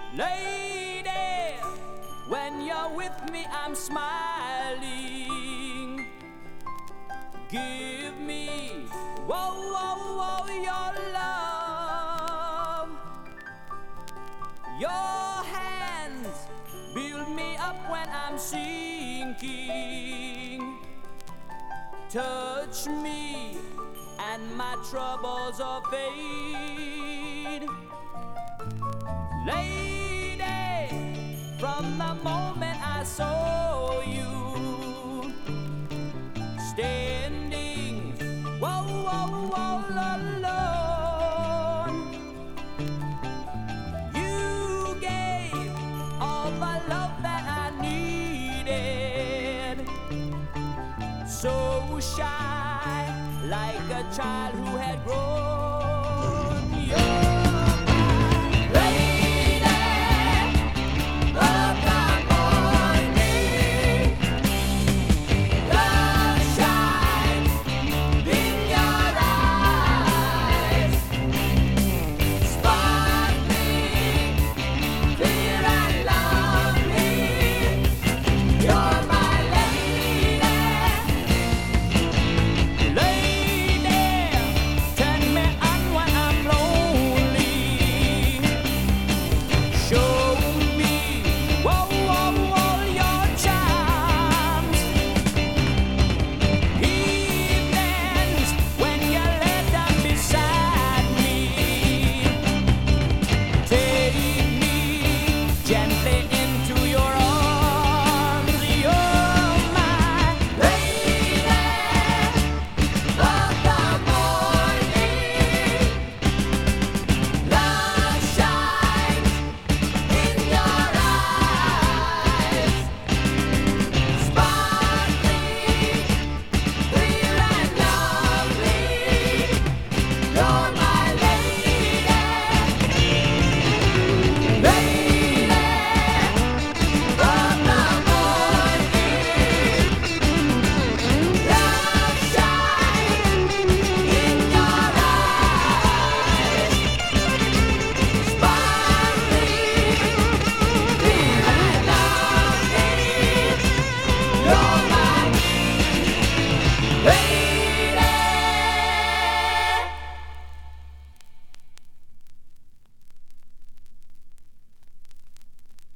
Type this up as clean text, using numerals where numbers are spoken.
Lady, when you're with me, I'm smiling. Give me, whoa, whoa, whoa, your love. Your hands build me up when I'm sinking. Touch me and my troubles will fade. Lady, from the moment I saw you standing, whoa, whoa, whoa, alone, you gave all the love that I needed. So shy, like a child who had grown